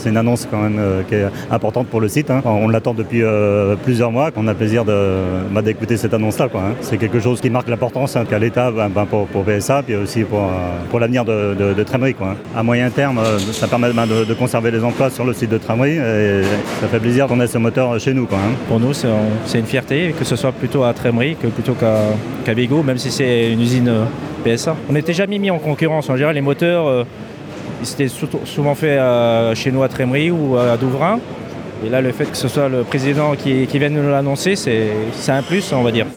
C'est une annonce quand même qui est importante pour le site. On l'attend depuis plusieurs mois. On a plaisir d'écouter cette annonce-là. C'est quelque chose qui marque l'importance qu'a l'État pour PSA, puis aussi pour l'avenir de Trémery. À moyen terme, ça permet de conserver les emplois sur le site de Trémery et ça fait plaisir qu'on ait ce moteur chez nous. Pour nous, c'est une fierté que ce soit plutôt à Trémery que plutôt qu'à Vigo, même si c'est une usine PSA. On n'était jamais mis en concurrence. En général, les moteurs, c'était souvent fait chez nous à Trémery ou à Douvrin. Et là, le fait que ce soit le président qui vienne nous l'annoncer, c'est un plus, on va dire.